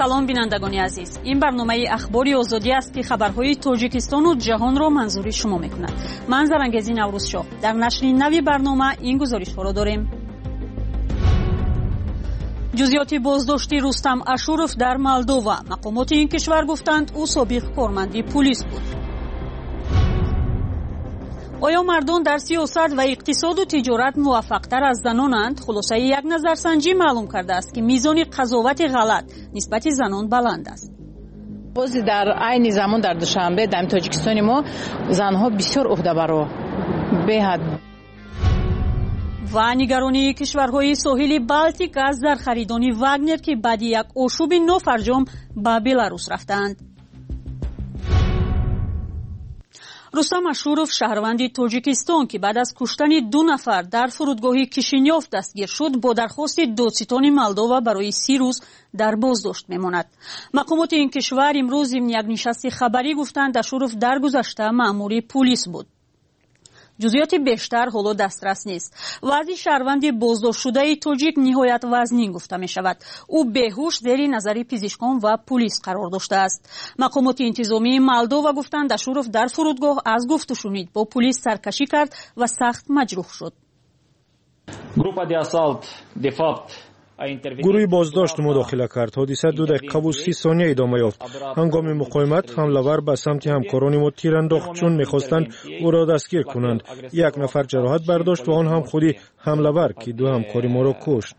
салом бинандагони азиз, ин барномаи ахбори озодӣ аст ки хабарҳои тоҷикистону ҷаҳонро манзури шумо мекунад. ман Зарангези Наврӯзшоҳ. дар нашри нави барнома ин гузоришҳоро дорем. ҷузъиёти боздошти Рустам Ашуров дар Молдова. мақомоти ин кишвар гуфтанд ӯ собиқ корманди пулис буд. оё мардон дар сиёсат ва иқтисоду тиҷорат муваффақтар аз занонанд? хулосаи як назарсанҷӣ маълум кардааст ки мизони қазовати ғалат нисбати занон баланд аст. бози дар айни замон дар душанбе дар тоҷикистони мо занҳо бисёр уҳдабаро беҳад. ва нигаронии кишварҳои соҳили Балтик аз зархаридони Вагнер ки баъди як ошӯби нофарҷом ба Беларус рафтанд. Рустам Ашуров шаҳрванди Тоҷикистон ки баъд аз куштани 2 нафар дар фурудгоҳи Кишинёв дастгир шуд, бо дархости додситони Молдова барои 30 рӯз дар боздошт мемонад. мақомоти ин кишвар имрӯз зимни як нишасти хабарӣ гуфтанд Ашуров даргузашта маъмури пулис буд. ҷузъиёти бештар ҳоло дастрас нест. вазъи шаҳрванди боздоштшудаи тоҷик ниҳоят вазнин гуфта мешавад. ӯ беҳуш зери назари пизишкон ва пулис қарор доштааст. мақомоти интизомии Молдова гуфтанд Ашуров дар фурудгоҳ аз гуфтушунид бо пулис саркашӣ кард ва сахт маҷрӯҳ шуд. гурӯҳи боздошт мудохила кард. ҳодиса 2 дақиқаву 30 сония идома ёфт. ҳангоми муқоимат ҳамлавар ба самти ҳамкорони мо тир андохт, чун мехостанд ӯро дастгир кунанд. 1 нафар ҷароҳат бардошт ва он ҳам худи ҳамлавар ки 2 ҳамкори моро кушт.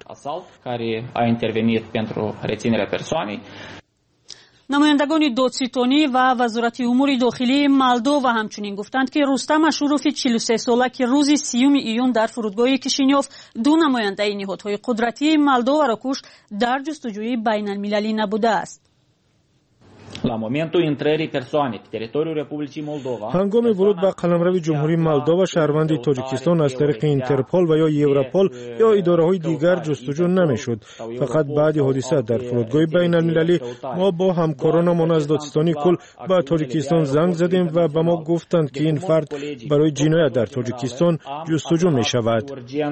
намояндагони додситонӣ ва вазорати умури дохилии Молдова ҳамчунин гуфтанд ки Рустам Ашурови 43 сола ки рӯзи 30 июн дар фурудгоҳи Кишинёв 2 намояндаи ниҳодҳои қудратии Молдоваро кушт, дар ҷустуҷӯи байналмилалӣ набудааст. ҳангоми вуруд ба қаламрави ҷумҳурии Молдова шаҳрванди Тоҷикистон аз тариқи Интерпол ва ё Европол ё идораҳои дигар ҷустуҷӯ намешуд. фақат баъди ҳодиса дар фурудгоҳи байналмилалӣ мо бо ҳамкоронамон аз Додистони Кул ба Тоҷикистон занг задем ва ба мо гуфтанд ки ин фард барои ҷиноят дар Тоҷикистон ҷустуҷӯ мешавад.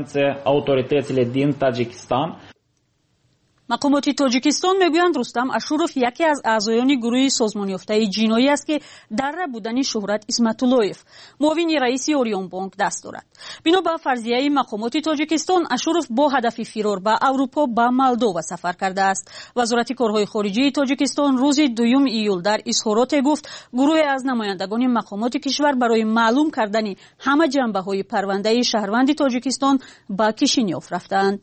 мақомоти Тоҷикистон мегӯянд Рустам Ашуров яке аз аъзоёни гурӯҳи созмонёфтаи ҷиноӣ аст ки дар рабудани Шуҳрат Исматуллоев, муовини раиси Орионбонк, даст дорад. бино ба фарзияи мақомоти Тоҷикистон, Ашуров бо ҳадафи фирор ба Аврупо ба Молдова сафар кардааст. вазорати корҳои хориҷии Тоҷикистон рӯзи 2 июл дар изҳороте гуфт, гурӯҳе аз намояндагони мақомоти кишвар барои маълум кардани ҳама ҷанбаҳои парвандаи шаҳрванди Тоҷикистон ба Кишинёв рафтаанд.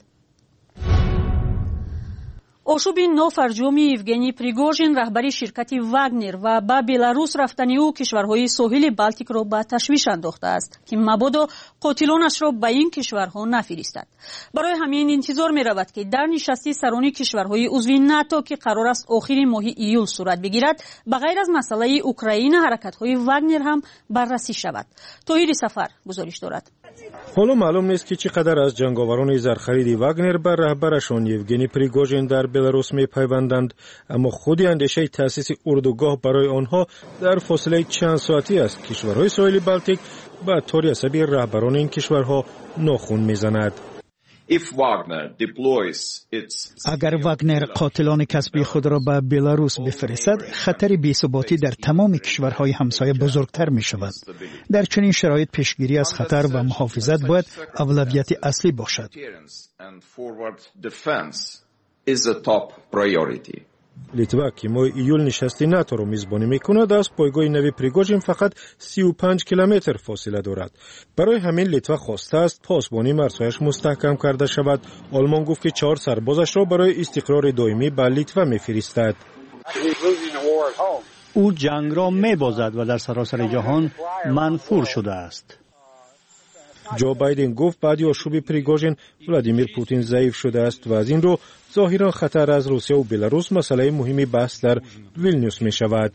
ошӯби нофарҷоми Евгений Пригожин, раҳбари ширкати Вагнер, ва ба Беларус рафтани ӯ кишварҳои соҳили Балтикро ба ташвиш андохтааст ки мабодо қотилонашро ба ин кишварҳо нафиристад. барои ҳамин интизор меравад ки дар нишасти сарони кишварҳои узви НАТО ки қарор аст охири моҳи июл сурат бигирад, ба ғайр аз масъалаи Украина ҳаракатҳои Вагнер ҳам баррасӣ шавад. тоҳири Сафар гузориш дорад. ҳоло маълум нест ки чӣ қадар аз ҷанговарони зархариди Вагнер ба раҳбарашон Евгений Пригожин дар Беларус мепайванданд, аммо худи андешаи таъсиси урдугоҳ барои онҳо дар фосилаи чанд соатӣ аз кишварҳои соҳили Балтик ба тори асаби раҳбарони ин кишварҳо нохун мезанад. агар Вагнер қотилони касби худро ба Беларус бифиристад, хатари бесуботӣ дар тамоми кишварҳои ҳамсоя бузургтар мешавад. дар чунин шароит пешгирӣ аз хатар ва муҳофизат бояд авлавияти аслӣ бошад. литва ки моҳи июл нишасти НАТО-ро мизбонӣ мекунад, аз пойгоҳи нави Пригожин фақат 35 километр фосила дорад. барои ҳамин Литва хостааст посбони марзҳояш мустаҳкам карда шавад. олмон гуфт ки 4 сарбозашро барои истиқрори доимӣ ба Литва мефиристад. ӯ ҷангро мебозад ва дар саросари ҷаҳон манфур шудааст. ҷо Байден гуфт баъди ошӯби Пригожин Владимир Путин заиф шудааст ва аз ин рӯ зоҳиран хатар аз Русия ва Беларус масъалаи муҳими баҳс дар Вилнюс мешавад.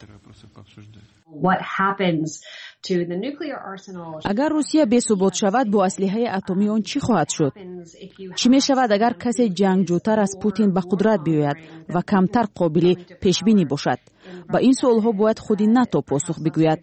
агар Русия бесубот шавад, бо аслиҳаи атомӣ он чӣ хоҳад шуд? чӣ мешавад агар касе ҷангҷӯтар аз Путин ба қудрат биёяд ва камтар қобили пешбинӣ бошад? ба ин суолҳо бояд худи НАТО посух бигӯяд.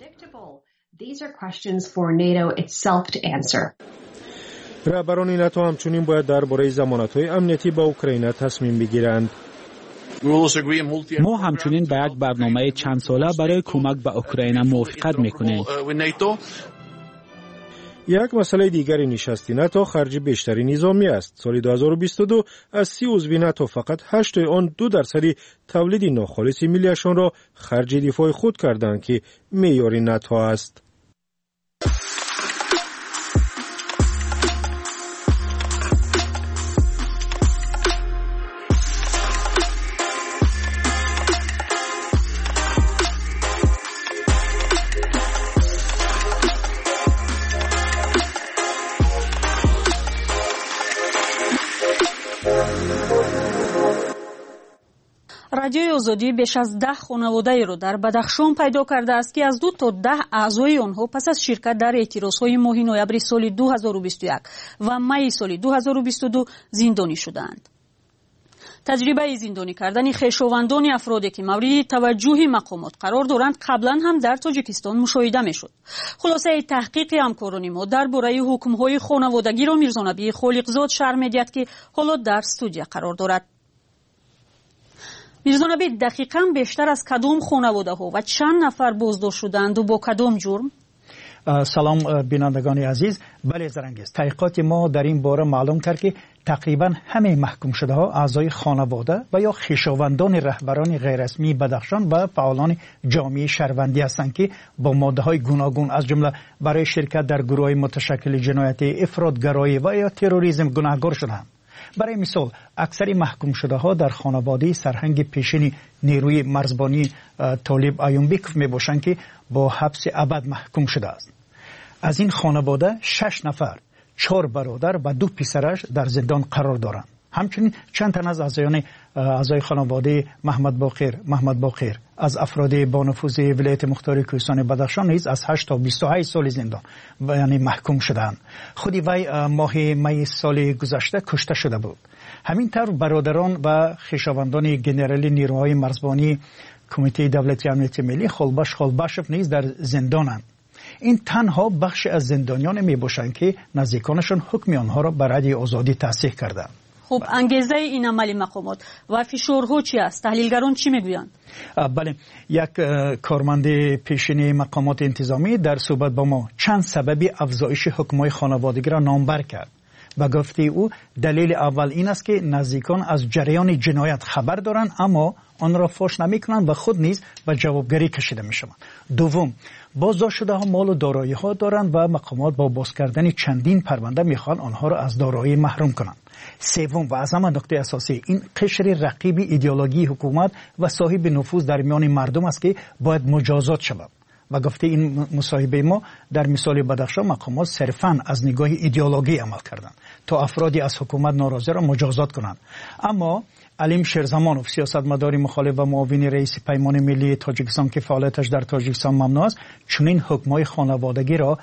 раҳбарони НАТО ҳамчунин бояд дар бораи замонатҳои амнияти ба Украина тасмим бигиранд. ما همچنین به یک برنامه چند ساله برای کمک به اوکراین موافقت میکنیم. یک مسئله دیگری نشست ناتو خرج بیشتری نظامی است. سال 2022 از 30 عضو ناتو فقط 8 آن 2% تولید ناخالص ملیشان را خرج دفاع خود کردند که معیار ناتو است. رادیوی آزادی بیش از 10 خانواده را در بدخشان پیدا کرده است که از 2 تا 10 اعضای آنها پس از شرکت در اعتراضهای ماه نوامبر سال 2021 و مای سال 2022 زندانی شدند. تجربه زندانی کردن خویشاوندان افرادی که مورد توجه مقامات قرار دارند قبلا هم در تاجیکستان مشاهده میشد. خلاصه تحقیق همکاران ما درباره حکم‌های خانوادگی را میرزا نبی خالقزاد شرح می‌دهد که حالا در استودیو قرار دارد. میرزا نبی دقیقاً بیشتر از کدام خانواده ها و چند نفر بازداشت شدند و با کدام جرم؟ سلام بینندگان عزیز. بله زرنگیز، تحقیقات ما در این باره معلوم کرد که تقریبا همه محکوم شده ها اعضای خانواده و یا خویشاوندان رهبران غیررسمی بدخشان و فعالان جامعه شهروندی هستند که با ماده های گوناگون از جمله برای شرکت در گروه متشکل جنایت افراطگرایی و یا تروریسم گناهکار شدند. برای مثال اکثر محکوم شده ها در خانواده سرهنگ پیشین نیروی مرزبانی طالب ایومبیکوف می باشند که با حبس ابد محکوم شده است. از این خانواده 6 نفر، 4 برادر و 2 پسرش در زندان قرار دارند. همچنین چند تن از اعضای خانواده محمد باقر از افراد با نفوذ ولایت مختار کوهستان بدخشان نیز از 8 تا 28 سال زندان یعنی محکوم شدند. خودی وی ماه می سال گذشته کشته شده بود. همینطور برادران و خویشاوندان گنرالی نیروهای مرزبانی کمیته دولتی امنیت ملی خالباشف نیز در زندانند. این تنها بخش از زندانیان می باشند که نزدیکانشان حکم آنها را برای آزادی تصحیح کردند. خب انگیزه این عمل مقامات و فشارها چی است؟ تحلیلگران چی میگویند؟ بله، یک کارمند پیشین مقامات انتظامی در صحبت با ما چند سبب افزایش حکم‌های خانوادگی را نامبر کرد و گفته او دلیل اول این است که نزدیکان از جریان جنایت خبر دارند اما آن را فاش نمی‌کنند و خود نیز به جوابگری کشیده می‌شوند. دوم، بازداشت شده ها مال و دارایی ها دارند و مقامات با باز کردن چندین پرونده می‌خواهند آنها را از دارایی محروم کنند. سوم و از همه نکته اساسی، این قشر رقیب ایدئولوژی حکومت و صاحب نفوذ در میان مردم است که باید مجازات شود. و گفته این مصاحبه ما در مثال بدخشان مقامات صرفاً از نگاه ایدئولوژی عمل کردند تا افرادی از حکومت ناراضی را مجازات کنند. اما علیم شیرزمانوف، سیاستمدار مخالف و معاون رئیس پیمان ملی تاجیکستان که فعالیتش در تاجیکستان ممنوع است، چنین حکم‌های خانوادگی را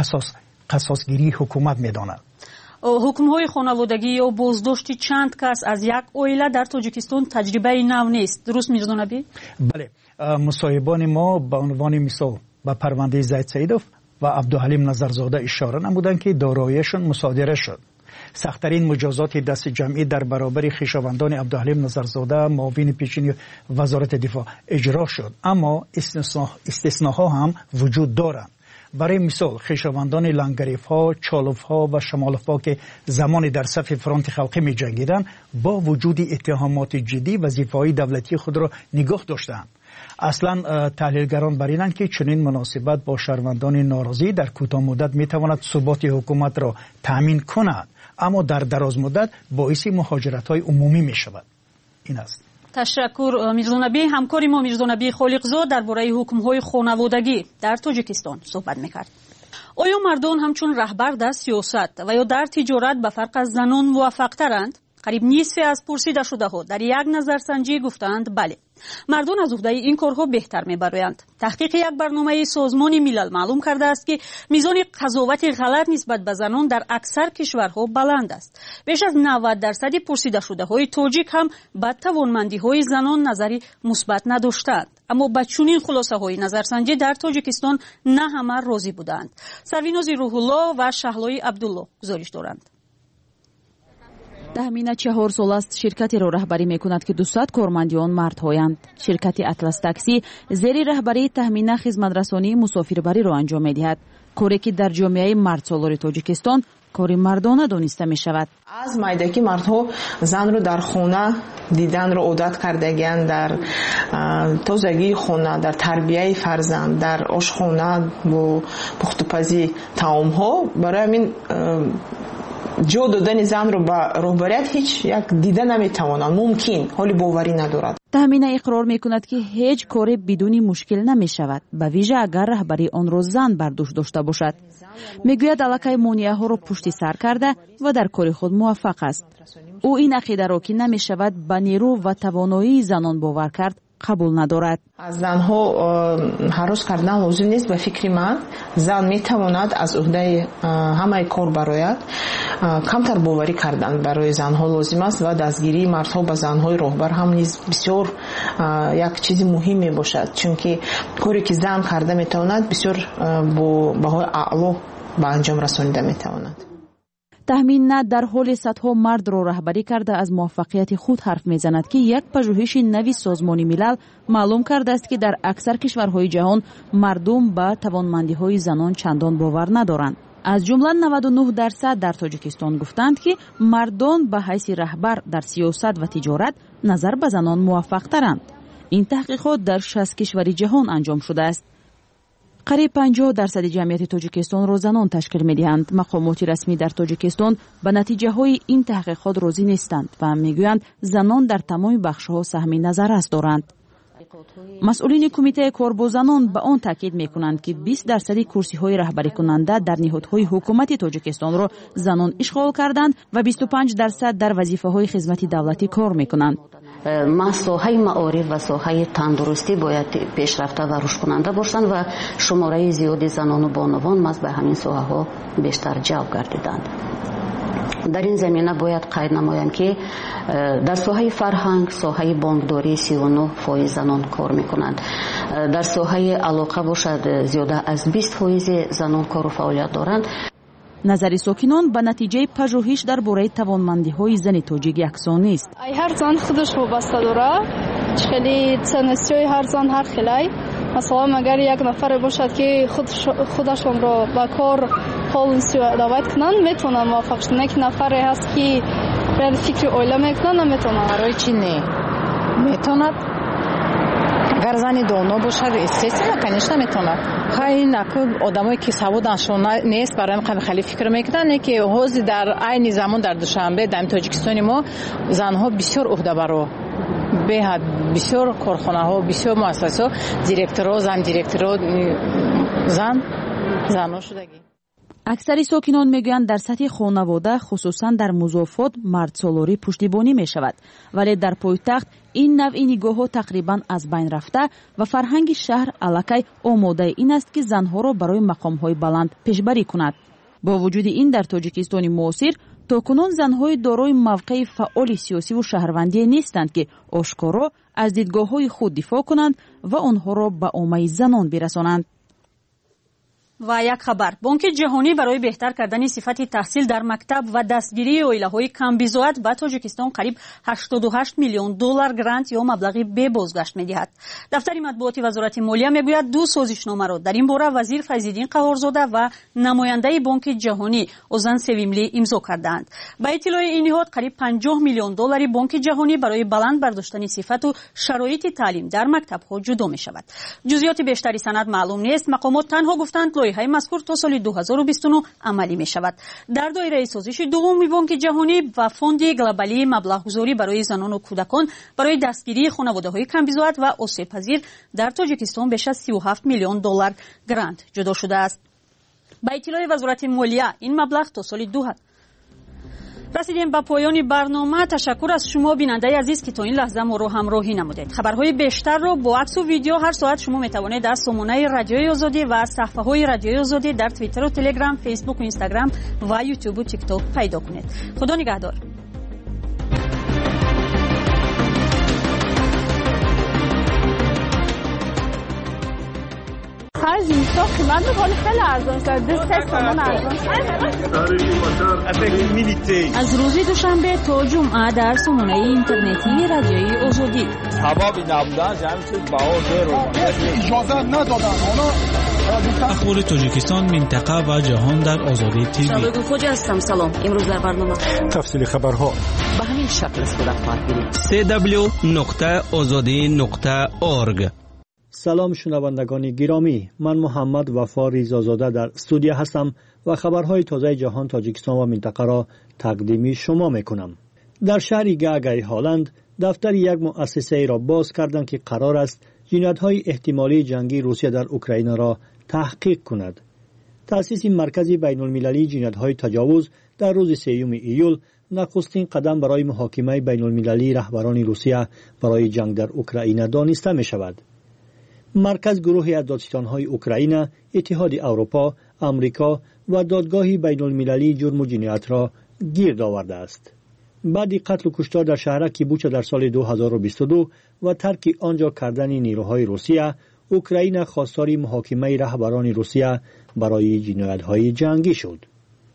قصاصگیری حکومت می‌داند. حکم‌های خانوادگی یا بازداشت چند کس از یک عائله در تاجیکستان تجربه نو نیست. درست میرزا نبی؟ بله، مصاحبان ما به عنوان مثال به پرونده زید سیدوف و عبدالحلیم نظرزاده اشاره نمودند که داراییشان مصادره شد. سخت‌ترین مجازات دست جمعی در برابر خویشاوندان عبدالحلیم نظرزاده معاون پیشین وزارت دفاع اجرا شد، اما استثناها هم وجود دارند. برای مثال خویشاوندان لنگریف ها، چالوف ها و شمالوف ها که زمانی در صف فرانت خلقی می جنگیدند با وجود اتهامات جدی وظیفه‌های دولتی خود را نگاه داشتند. اصلا تحلیلگران بر اینند که چنین مناسبت با شهروندان ناراضی در کوتاه مدت می تواند ثبات حکومت را تأمین کند، اما در دراز مدت باعث مهاجرت های عمومی می شود. این است. تشکر میرزا نبی. همکاری ما میرزا نبی خالقزاد درباره حکم‌های خانوادگی در تاجیکستان صحبت می‌کرد. آیا مردان همچون رهبر در سیاست و یا در تجارت به فرق از زنان موفق‌ترند؟ قریب نصف از پرسیده شده‌ها در یک نظرسنجی گفتند بله. مردان از عهده این کارها بهتر میبرند. تحقیق یک برنامه سازمان ملل معلوم کرده است که میزان قضاوت غلط نسبت به زنان در اکثر کشورها بلند است. بیش از 90% پرسیده شده های تاجیک هم به توانمندی های زنان نظری مثبت نداشتند. اما با چنین خلاصه های نظرسنجی در تاجیکستان نه همه راضی بودند. سرویناز روح الله و شهلای عبدالله گزارش دارند. تحمینا 4 سال است شرکتی را رهبری میکند که 200 کارمندان مردهایند. شرکت اطلس تاکسی زیر رهبری تحمینا خدمترسانی مسافربری را انجام میدهد. کاری که در جامعه مردسالار تاجیکستان کاری مردانه دانسته می شود. از مایداکی مردها زن رو در خانه دیدن رو عادت کردگیند، در تازگی خانه، در تربیه فرزند، در آشخانه و پختوپزی طعام ها. برای همین جا دادن زن رو به رهبریت هیچ یک دیده نمیتواند، ممکن حالی باوری ندارد. تحمینا اقرار میکند که هیچ کاری بدون مشکل نمی شود، به ویژه اگر رهبری آن را زن بر دوش داشته باشد. میگوید الکی مانعه ها را پشت سر کرده و در کار خود موفق است. او این عقیده را که نمی شود به نیرو و توانایی زنان باور کرد قبول ندارد. از زنها هراس کردن لازم نیست. به فکر من زن میتواند از عهده همه کار برایت. کمتر باوری کردن برای زنها لازم است و دستگیری مردها به زنهای راهبر هم نیز بسیار یک چیز مهمی باشد، چون که کاری که زن کرده میتواند بسیار با بهای اعلا به انجام رسانیده میتواند. تحمینا در حال صدها مرد را رهبری کرده از موفقیت خود حرف میزند که یک پژوهش نوی سازمان ملل معلوم کرده است که در اکثر کشورهای جهان مردم به توانمندی‌های زنان چندان باور ندارند. از جمله 99% در تاجیکستان گفتند که مردان به حیث رهبر در سیاست و تجارت نظر به زنان موفق ترند. این تحقیقات در 60 کشور جهان انجام شده است. قریب 50% جمعیت تاجیکستان را زنان تشکیل می‌دهند. مقامات رسمی در تاجیکستان به نتیجه های این تحقیقات راضی نیستند و میگویند زنان در تمام بخش‌ها سهم نظر دارند. مسئولین کمیته کار با زنان به آن تاکید می‌کنند که 20% کرسی‌های رهبری کننده در نهادهای حکومتی تاجیکستان را زنان اشغال کردند و 25% در وظیفه‌های خدمت دولتی کار می‌کنند. ساحه معارف و ساحه تندرستی باید پیشرفته و رشد کننده باشند و شماره زیادی زنان و بانوان به همین ساحه ها بیشتر جلب گردیدند. در این زمینه باید قید نمایم که در ساحه فرهنگ، ساحه بانکداری 39% زنان کار میکنند. در ساحه علاقه باشد زیاده از 20% زنان کار و فعالیت دارند. نظر ساکنان به نتیجه پژوهش درباره توانمندی‌های زن تاجیک یکسان نیست. هر زن خودش وابسته داره. خیلی cennesی‌های هر زن هر خیلی. مثلا اگر یک نفر باشد که خودشون را با کار پالیسی دعوت کنن میتونن موفق شدن. یک نفر هست که برای فکر اویلا میکنن نمیتونن. برای چی نه؟ میتوند. اگر زنی دانا باشد استثنا کنیش نمیتوند. خیلی نکو آدمایی که سوادشون نیست برای من خیلی فکر میکنن که حوض در عین زمان در دوشنبه در تاجیکستان ما زنها بسیار عهده‌برا به بسیار کارخانه ها بسیار مؤسسات دیرکتورها زن شدگی. اکثر ساکنان میگویند در سطح خانواده خصوصا در مضافات مردسالاری پشتیبانی می شود، ولی در پایتخت این نوع نگاه تقریبا از بین رفته و فرهنگ شهر الکی آماده این است که زنها را برای مقام های بلند پیشبری کند. با وجود این در تاجیکستان معاصر تاکنون زنهای دارای موقع فعال سیاسی و شهروندی نیستند که آشکارا از دیدگاه های خود دفاع کنند و آنها را به عامه زنان برسانند. و یک خبر، بانک جهانی برای بهتر کردن صفت تحصیل در مکتب و دستگیری عائله‌های کم بضاعت به تاجیکستان قریب 88 میلیون دلار گرانت یا مبلغی به بازگشت می‌دهد. دفتر مطبوعاتی وزارت مالیه میگوید دو سازشنامه را در این باره وزیر فیض‌الدین قهارزاده و نماینده بانک جهانی اوزان سویملی امضا کردند. با اطلاع این نهاد قریب 50 میلیون دلار بانک جهانی برای بلند برداشتن صفت و شرایط تعلیم در مکتب‌ها جدا می‌شود. جزئیات بیشتری سند معلوم نیست. مقامات تنها گفتند های مذکور تا سال 2029 عملی می شود. در دایره سازش دوم بانک جهانی و فوند گلوبالی مبلغ گذاری برای زنان و کودکان برای دستگیری خانواده‌های کم بضاعت و آسیب پذیر در تاجیکستان بیش از 37 میلیون دلار گرانت جدا شده است. با اطلاع وزارت مالیه این مبلغ تا سال 2000 رسیدیم به پایان برنامه. تشکر از شما بیننده عزیز که تا این لحظه ما رو همراهی نمودید. خبرهای بیشتر رو با عکس و ویدیو هر ساعت شما میتوانید در سامانه رادیوی آزادی و صفحه‌های رادیوی آزادی در توییتر و تلگرام، فیسبوک و اینستاگرام و یوتیوب و تیک تاک پیدا کنید. خدا نگهدار. هر زمین واقعا خیلی ارزان شد. 3 تومان ارزان شد. از روز دوشنبه تا جمعه در سامانه اینترنتی رادیوی آزادی ثوابی نبودن همین چیز باور رو اجازه ندادن. اخبار تاجیکستان، منطقه و جهان در آزادی تیوی. شبکه خوجا هستم. سلام. امروز در برنامه تفصیل خبرها به همین شکل صورت خواهد گرفت. www.azadi.org. سلام شنوندگان گرامی، من محمد وفا ریزازاده در استودیو هستم و خبرهای تازه جهان، تاجیکستان و منطقه را تقدیم شما میکنم. در شهر گاگای هالند دفتر یک مؤسسه را باز کردند که قرار است جنایت‌های احتمالی جنگی روسیه در اوکراین را تحقیق کند. تأسیس مرکز بین‌المللی جنایت‌های تجاوز در روز 3 ایول نخستین قدم برای محاکمه بین‌المللی رهبران روسیه برای جنگ در اوکراین دانسته می‌شود. مرکز گروهی از دادستان‌های اوکراین، اتحاد اروپا، آمریکا و دادگاه بین‌المللی جرم و جنایت را گرد آورده است. بعد قتل و کشتار در شهرک بوچا در سال 2022 و ترک آنجا کردن نیروهای روسیه، اوکراین خواستار محاکمه رهبران روسیه برای جنایت‌های جنگی شد.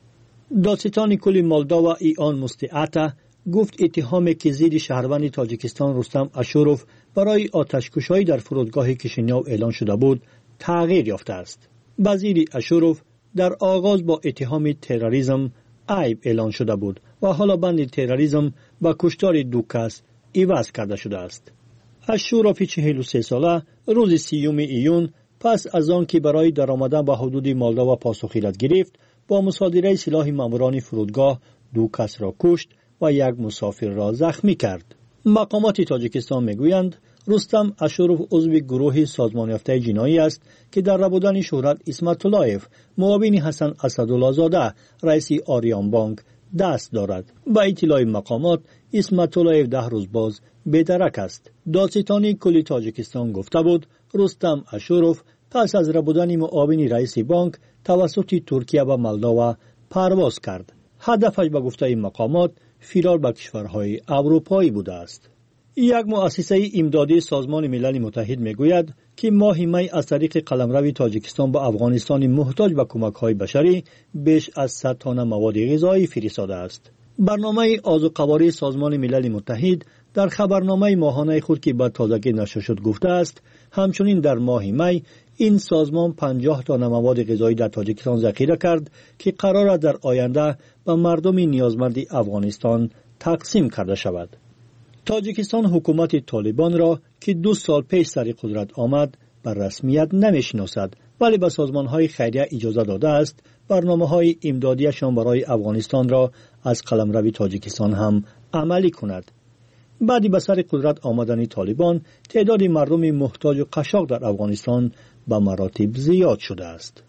دادستان کل مولداوا ایان مستعطا گفت اتهامی که ضد شهروند تاجیکستان رستم اشوروف برای آتش‌کشی در فرودگاه کشینیو اعلان شده بود تغییر یافته است. وزیر اشوروف در آغاز با اتهام تروریسم عیب اعلان شده بود و حالا بند تروریسم با کشتار 2 کس عوض کرده شده است. اشوروف 43 ساله روز 3 ایون پس از آن که برای درآمدن به حدود مولداوا پاسخگویی گرفت، با مصادره سلاح ماموران فرودگاه 2 کس را کشت و 1 مسافر را زخمی کرد. مقامات تاجیکستان میگویند رستم اشوروف عضو گروه سازمان یافته جنایی است که در ربودن شهرت اسمت اللهیف، معاون حسن اسدالله زاده، رئیس آریان بانک دست دارد. با اطلاع مقامات اسمت اللهیف 10 روز باز بی‌درک است. دادستان کل تاجیکستان گفته بود رستم اشوروف پس از ربودن معاون رئیس بانک توسط ترکیه و مولداوا پرواز کرد. هدفش به گفته مقامات فرار به کشورهای اروپایی بوده است. یک مؤسسه امدادی سازمان ملل متحد میگوید که ماه می از طریق قلمرو تاجیکستان به افغانستان محتاج به کمک‌های بشری بیش از 100 تن مواد غذایی فرستاده است. برنامه آذوقواری سازمان ملل متحد در خبرنامه ماهانه خود که به تازگی نشر شد گفته است همچنین در ماه می این سازمان 50 تن مواد غذایی در تاجیکستان ذخیره کرد که قرار است در آینده به مردم نیازمند افغانستان تقسیم کرده شود. تاجیکستان حکومت طالبان را که 2 سال پیش سر قدرت آمد بر رسمیت نمیشناسد، ولی به سازمان‌های خیریه اجازه داده است برنامه‌های امدادیشان برای افغانستان را از قلمرو تاجیکستان هم عملی کند. بعد به سر قدرت آمدن طالبان تعداد مردم محتاج و قشاق در افغانستان به مراتب زیاد شده است.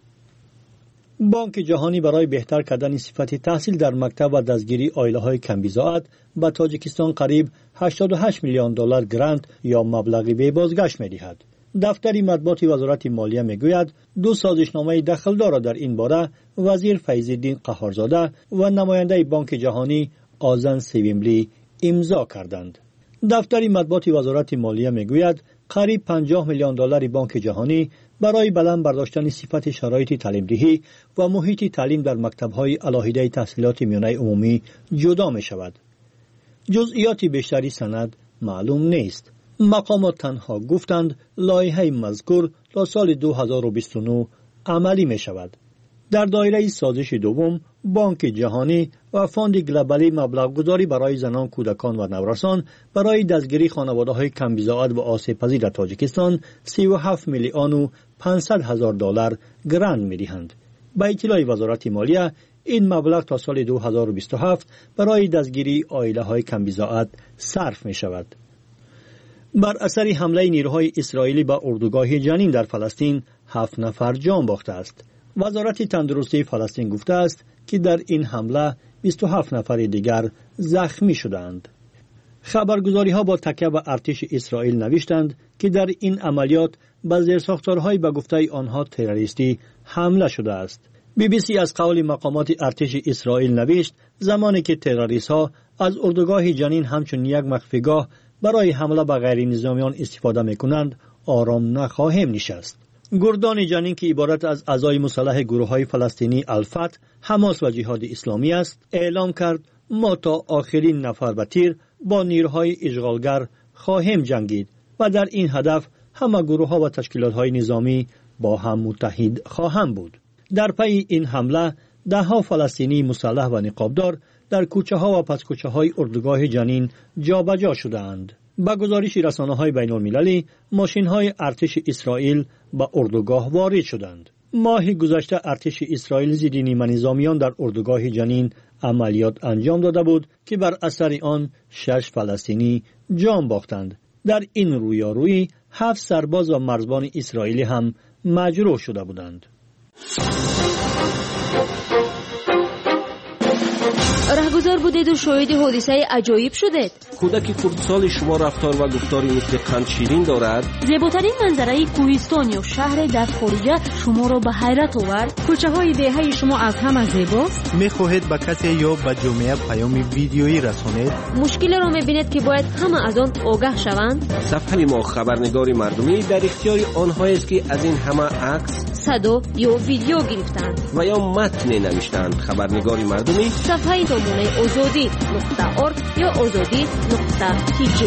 بانک جهانی برای بهتر کردن صفت تحصیل در مکتب و دستگیری عائله‌های کم‌بضاعت به تاجیکستان قریب 88 میلیون دلار گرانت یا مبلغی به بازگشت می‌دهد. دفتر مطبوعات وزارت مالیه میگوید 2 سازشنامه دخلدار در این باره وزیر فیض‌الدین قهارزاده و نماینده بانک جهانی آذن سیویملی امضا کردند. دفتر مطبوعات وزارت مالیه میگوید قریب 50 میلیون دلار بانک جهانی برای بلند برداشتن صفت شرایط تعلیم‌دهی و محیط تعلیم در مکتب‌های علاهیده تحصیلات میانه عمومی جدا می‌شود. جزئیات بیشتری سند معلوم نیست. مقامات تنها گفتند لایحه مذکور تا سال 2029 عملی می‌شود. در دایره سازش دوم، بانک جهانی و فاند گلوبالی مبلغ گذاری برای زنان، کودکان و نورسان برای دستگیری خانواده‌های کم‌بضاعت و آسیب‌پذیر در تاجیکستان 37 میلیون و 500 هزار دلار گرانت می‌دهند. با اطلاع وزارت مالیه این مبلغ تا سال 2027 برای دستگیری عائله‌های کم‌بضاعت صرف می‌شود. بر اثر حمله نیروهای اسرائیلی به اردوگاه جنین در فلسطین 7 نفر جان باخته است. وزارت تندرستی فلسطین گفته است که در این حمله 27 نفر دیگر زخمی شدند. خبرگزاری‌ها با تکیه به ارتش اسرائیل نوشتند که در این عملیات به زیرساختارهای به گفته آنها تروریستی حمله شده است. BBC از قول مقامات ارتش اسرائیل نوشت زمانی که تروریست‌ها از اردوگاه جنین همچون یک مخفیگاه برای حمله به غیر نظامیان استفاده می‌کنند آرام نخواهیم نشست. گردان جنین که عبارت از اعضای مسلح گروه‌های فلسطینی الفتح، حماس و جهاد اسلامی است، اعلام کرد ما تا آخرین نفر به تیر با نیروهای اشغالگر خواهیم جنگید و در این هدف همه گروه‌ها و تشکیلات‌های نظامی با هم متحد خواهند بود. در پی این حمله ده‌ها فلسطینی مسلح و نقابدار در کوچه‌ها و پس‌کوچه‌های اردوگاه جنین جابجا شدند. با گزارش رسانه‌های بین‌المللی، ماشین‌های ارتش اسرائیل به اردوگاه وارد شدند. ماه گذشته ارتش اسرائیل ضد نیمه نظامیان در اردوگاه جنین عملیات انجام داده بود که بر اثر آن 6 فلسطینی جان باختند. در این رویارویی 7 سرباز و مرزبان اسرائیلی هم مجروح شده بودند. رهگذار بودید و شاهد حادثه عجایب شدید. کودک خردسال شما رفتار و گفتاری مثل قند شیرین دارد. زیباترین منظره کوهستان یا شهر در خارجه شما را به حیرت آورد. کوچه های دهه شما از همه زیباست. میخواهید به کسی یا به جامعه پیام ویدیویی رسانید؟ مشکل را میبینید که باید همه از آن آگاه شوند. صفحه ما خبرنگار مردمی در اختیار آنهایی است که از این همه عکس، صدا یا ویدیو گرفتند و یا متن نوشتند. خبرنگار مردمی صفحه سامانه azadi.org یا azadi.tg.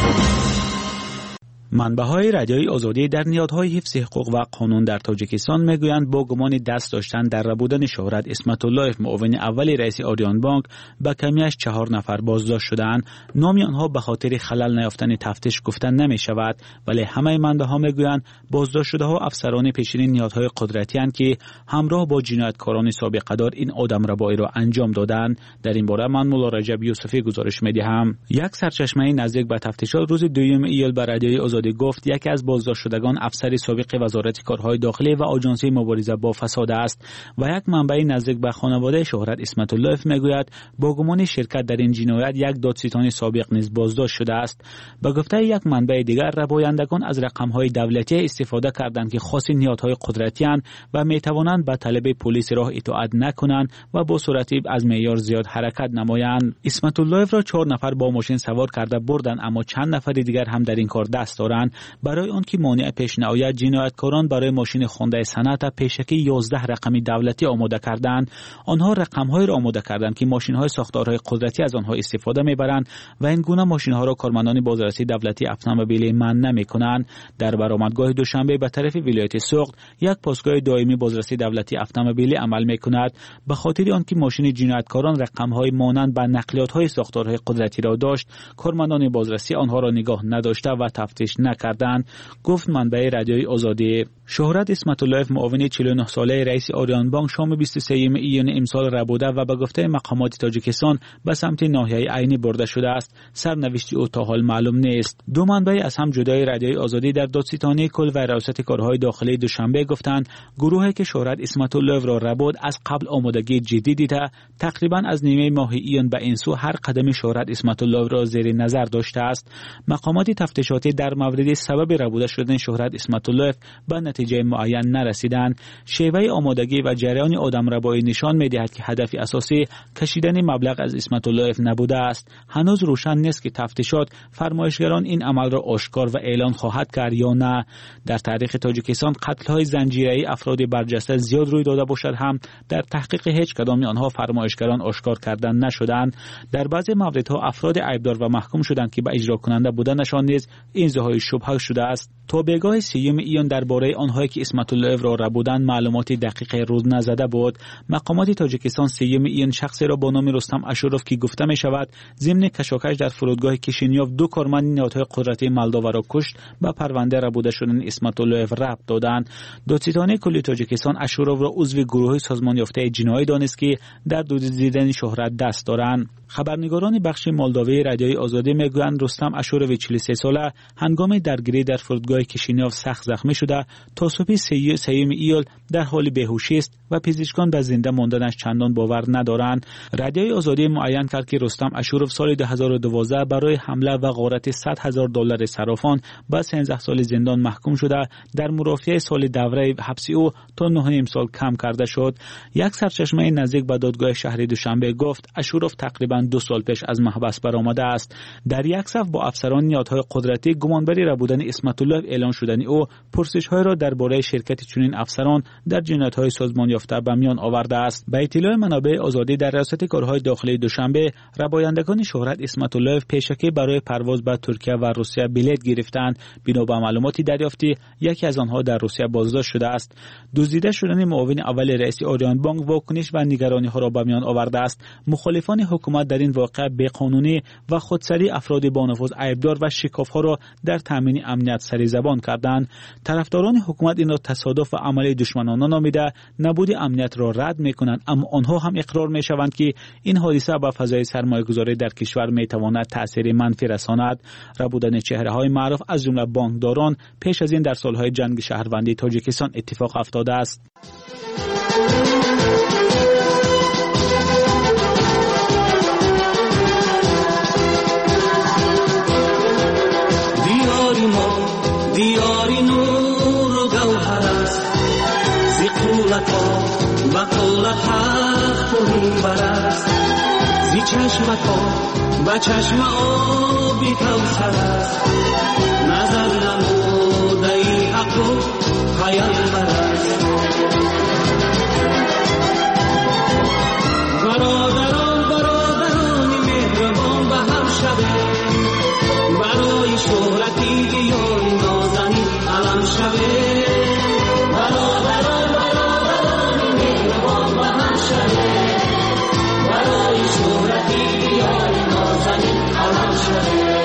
منبع‌های رادیوی آزادی در نهادهای حفظ حقوق و قانون در تاجیکستان میگویند با گمان دست داشتن در ربودن شهرت اسمت الله، معاون اول رئیس آریان بانک، به کمیش 4 نفر بازداشت شدند. نام آنها به خاطر خلل نیافتن تفتیش گفتن نمی شود، ولی همه منبع‌ها میگویند بازداشت شده ها افسران پیشین نهادهای قدرتی اند که همراه با جنایتکاران سابقه دار این آدمربایی را انجام دادند. در این باره من مولا رجب یوسفی گزارش می‌دهم. یک سرچشمه نزدیک به تفتیشات روز 2 ایول بر رادیوی آزادی گفت یکی از بازداشت شدگان افسر سابق وزارت کارهای داخلی و آژانس مبارزه با فساد است و یک منبع نزدیک به خانواده شهرت اسمت الله میگوید با گمان شرکت در این جنایت یک دادستان سابق نیز بازداشت شده است. به گفته یک منبع دیگر، ربایندگان از رقم‌های دولتی استفاده کردند که خاص نهادهای قدرتی اند و میتوانند به طلب پلیس راه اطاعت نکنند و با سرعت از معیار زیاد حرکت نمایند. اسمت الله را 4 نفر با ماشین سوار کرده بردند، اما چند نفر دیگر هم در این کار دست دارند. برای آن که مانع پیش نیاید، جنایتکاران برای ماشین خونده صنعت پیشکی 11 رقمی دولتی آماده کردند. آنها رقم‌های را آماده کردند که ماشین‌های ساختارهای قدرتی از آنها استفاده می‌برند و این گونه ماشین‌ها را کارمندان بازرسی دولتی اتومبیلی منع نمی‌کنند. در برآمدگاه دوشنبه به طرف ولایت سوخت یک پاسگاه دائمی بازرسی دولتی اتومبیلی عمل می‌کند. به خاطر آنکه ماشین جنایتکاران رقم‌های مانند به نقلیات‌های ساختارهای قدرتی را داشت، کارمندان بازرسی آنها را نگاه نداشته و تفتیش نکردند، گفت منبع رادیوی آزادی. شهرت اسمت الله، معاون 49 ساله رئیس آریان بانک، شام 23 ایون امسال ربوده و به گفته مقامات تاجیکستان به سمت ناحیه عینی برده شده است. سرنوشت او تا حال معلوم نیست. دو منبع از هم جدای رادیوی آزادی در دادستانی کل و ریاست کارهای داخلی دوشنبه گفتند گروهی که شهرت اسمت الله را ربود از قبل آمادگی جدی دیده تقریبا از نیمه ماه ایون به این سو هر قدم شهرت اسمت الله را زیر نظر داشته است. مقامات تفتیشاتی در مورد سبب ربوده شدن شهرت اسمت الله به نتیجه معین نرسیدند. شیوه آمادگی و جریان آدمربایی نشان می‌دهد که هدف اساسی کشیدن مبلغ از اسمت الله نبوده است. هنوز روشن نیست که تفتیشات فرمایشگران این عمل را آشکار و اعلان خواهد کرد یا نه. در تاریخ تاجیکستان قتل‌های زنجیره‌ای افراد برجسته زیاد روی داده باشد هم در تحقیق هیچ کدام آنها فرمایشگران آشکار کردن نشدند. در بعضی موردها افراد عیبدار و محکوم شدند که به اجرا کننده بودنشان نیز انتهای شبهه شده است. تا بگاه 3 ایون درباره آنهایی که اسمت الله را ربودند معلومات دقیق روز نزده بود. مقامات تاجیکستان 3 ایون شخصی را با نام رستم اشوروف که گفته می شود ضمن کشاکش در فرودگاه کشینیوف 2 کارمند نهادهای قدرتی مولداوا را کشت به پرونده ربوده شدن اسمت الله ربط دادند. دادستانی کلی تاجیکستان اشوروف را عضو گروه سازمان یافته جنایی دانست که در دزدیدن شهرت دست دارند. خبرنگاران بخش مولداوی رادیوی آزادی میگویند رستم اشوروف 43 ساله هنگام درگیری در فرودگاه کشینیوف سخت زخمی شده تا صبح 3 ایول در حال بیهوشی است و پزشکان به زنده ماندنش چندان باور ندارند. رادیوی آزادی معین کرد که رستم اشوروف سال 2012 برای حمله و غارت $100,000 صرافان به 13 سال زندان محکوم شده در مرافعه سال دوره حبس او تا 9.5 سال کم کرده شد. یک سرچشمه نزدیک به دادگاه شهر دوشنبه گفت اشوروف تقریبا 2 سال پیش از محبس برآمده است. در یک صف با افسران نهادهای قدرتی گمانبر خبری ربودن اسمت الله اعلان شدن او پرسش‌های را درباره شرکت چنین افسران در جنایت‌های سازمان یافته به میان آورده است. به اطلاع منابع آزادی در ریاست کارهای داخلی دوشنبه، ربایندگان شهرت اسمت الله پیشکی برای پرواز به ترکیه و روسیه بلیط گرفتند. بنا به معلوماتی دریافتی، یکی از آنها در روسیه بازداشت شده است. دزدیده شدن معاون اول رئیس آریان بانک واکنش و نگرانی‌ها را به میان آورده است. مخالفان حکومت در این واقعه بی‌قانونی و خودسری افراد با نفوذ عیبدار و شکاف‌ها را در تامین امنیت سری زبان کردند. طرفداران حکومت این را تصادف و عمل دشمنانه نامیده نبود امنیت را رد می‌کنند، اما آنها هم اقرار می‌شوند که این حادثه به فضای سرمایه‌گذاری در کشور می‌تواند تأثیر منفی رساند. ربودن چهره‌های معروف از جمله بانکداران پیش از این در سال‌های جنگ شهروندی تاجیکستان اتفاق افتاده است. دیاری نور و گوهر است، زی قولت ها و قولت حق و منبر است، زی چشمت ها و چشم آبی کوثر است، نظر نموده ای حق و پیامبر است. برادرانی مهربان به هم شده، برای شهرتی دیاری نازنین علم شده. برادرانی مهربان به هم شده، برای شهرتی دیاری نازنین علم شده.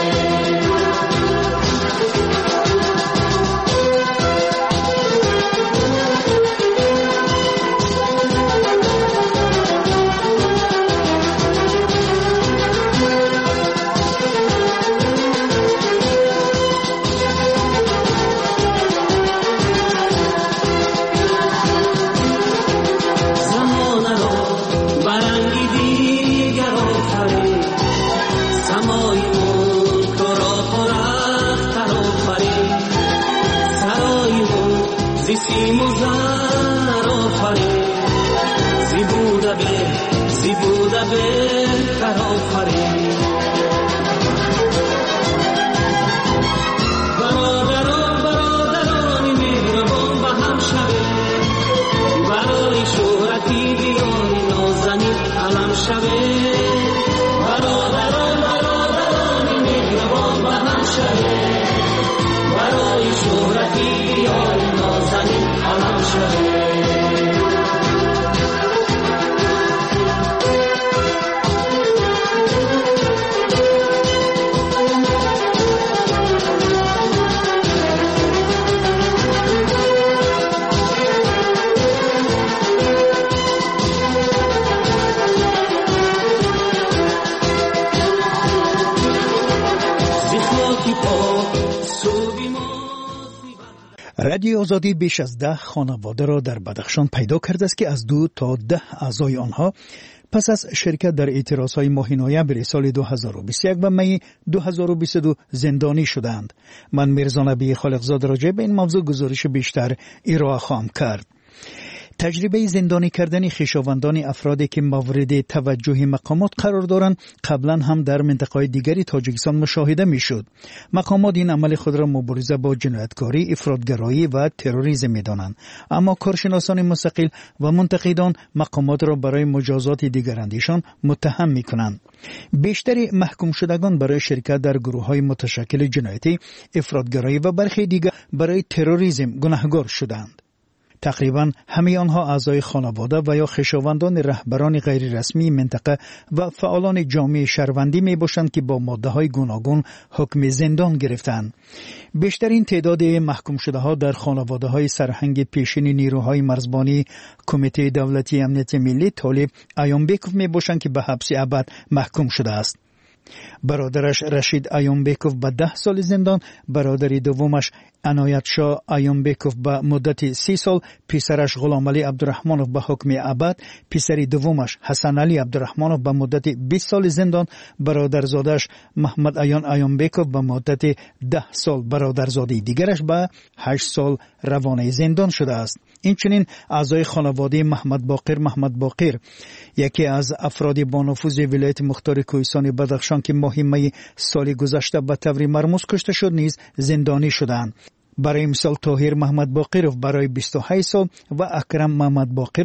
برادرانی مهربان به هم شده، برای شهرتی دیاری نازنین علم شده. برادرانی مهربان به هم شده، برای شهرتی دیاری نازنین علم شده. رادیو آزادی بیش از 10 خانواده را در بدخشان پیدا کرده است که از 2 تا 10 اعضای آنها پس از شرکت در اعتراضهای ماه نوامبر سال 2021 و می 2022 زندانی شدند. من میرزا نبی خالقزاد راجع به این موضوع گزارش بیشتر ارائه خواهم کرد. تجربه زندانی کردن خویشاوندان افرادی که مورد توجه مقامات قرار دارند قبلا هم در منطقه‌های دیگری تاجیکستان مشاهده می‌شد. مقامات این عمل خود را مبارزه با جنایتکاری، افراطگرایی و تروریسم می‌دانند، اما کارشناسان مستقل و منتقدان مقامات را برای مجازات دیگراندیشان متهم می‌کنند. بیشتر محکوم شدگان برای شرکت در گروه‌های متشکل جنایتی، افراطگرایی و برخی دیگر برای تروریسم گناهکار شدند. تقریبا همه آنها اعضای خانواده و یا خویشاوندان رهبران غیر رسمی منطقه و فعالان جامعه شهروندی می باشند که با ماده‌های گوناگون حکم زندان گرفتند. بیشترین تعداد محکوم شده ها در خانواده‌های سرهنگ پیشین نیروهای مرزبانی کمیته دولتی امنیت ملی طالب ایامبکوف می باشند که به حبس ابد محکوم شده است. برادرش رشید ایامبکوف به 10 سال زندان، برادر دومش عنایت شاه ایومبکوف به مدت 30 سال، پسرش غلام علی عبدالرحمنوف به حکم ابد، پسر دومش حسن علی عبدالرحمنوف به مدت 20 سال زندان، برادرزادش محمد عیان ایومبکوف به مدت 10 سال، برادرزاده دیگرش به 8 سال روانه زندان شده است. اینچنین اعضای خانواده محمد باقر، یکی از افراد با نفوذ ولایت مختار کوهستان بدخشان که ماه می سال گذشته به طور مرموز کشته شد نیز زندانی شدند. برای مثال طاهر محمد باقرов برای 28 سال و اکرم محمد باقر